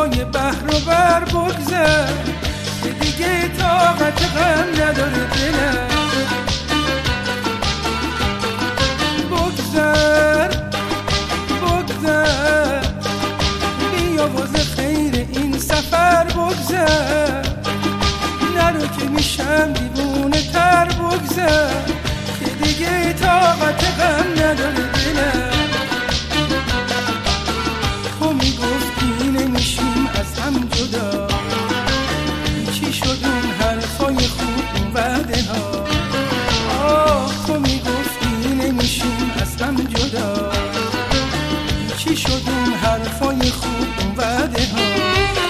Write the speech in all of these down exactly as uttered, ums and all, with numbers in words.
دریای بحر و بر بگذر که دیگه طاقت غم نداره دلم. بگذر بگذر بیا واسه خیر این سفر بگذر، نرو که میشم دیوونه تر. بگذر که دیگه طاقت غم نداره دلم. تو میگفتی نمیشیم از هم جدا، چی شد اون حرفای خوب اون وعده ها؟ آه تو میگفتی نمیشیم از هم جدا، چی شد اون حرفای خوب اون وعده ها؟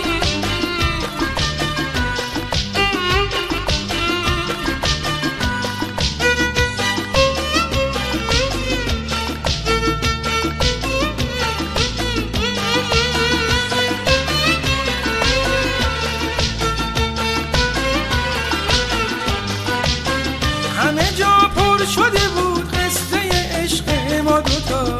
همه جا پر شده بود قصه عشق ما دوتا،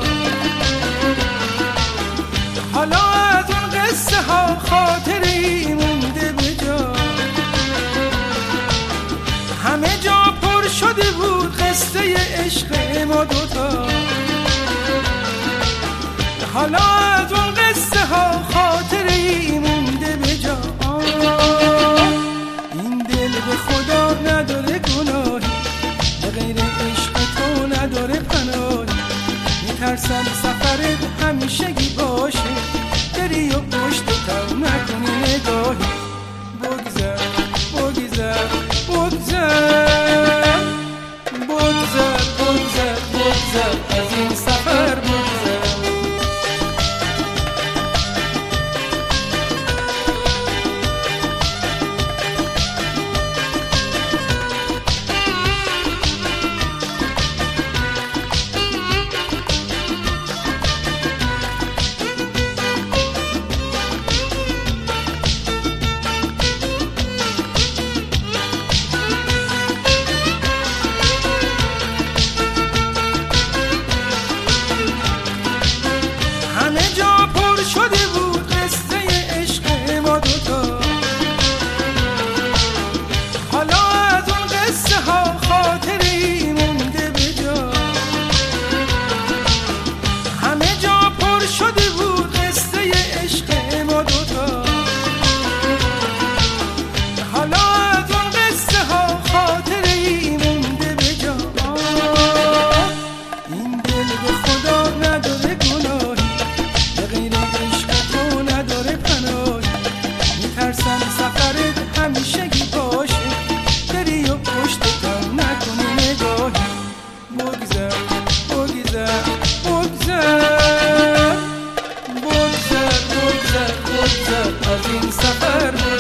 حالا از اون قصه ها خاطری مونده به جا. همه جا پر شده بود قصه عشق ما دوتا، حالا از اون قصه ها خاطری مونده به جا. این دل به خدا نداره گناهی، غیر عشق تو نداره پناهی. میترسم سفرت همیشگی باشه، بری و پشت تو نکنی نگاهی. بگذر بگذر بگذر بگذر بگذر بگذر از این سفر بگذر. شده بود قصه عشق ما دوتا، حالا از اون قصه ها خاطری مونده به جا. همه جا پر شده بود قصه عشق ما دوتا، حالا از اون قصه ها خاطری مونده به جا. این دل به خدا نداره گناهی، غیر عشق تو نداره پناهی. میترسم سفرت همیشگی باشه، بری و پشت تو نکنی نگاهی. بگذر بگذر بگذر بگذر بگذر بگذر از این سفر.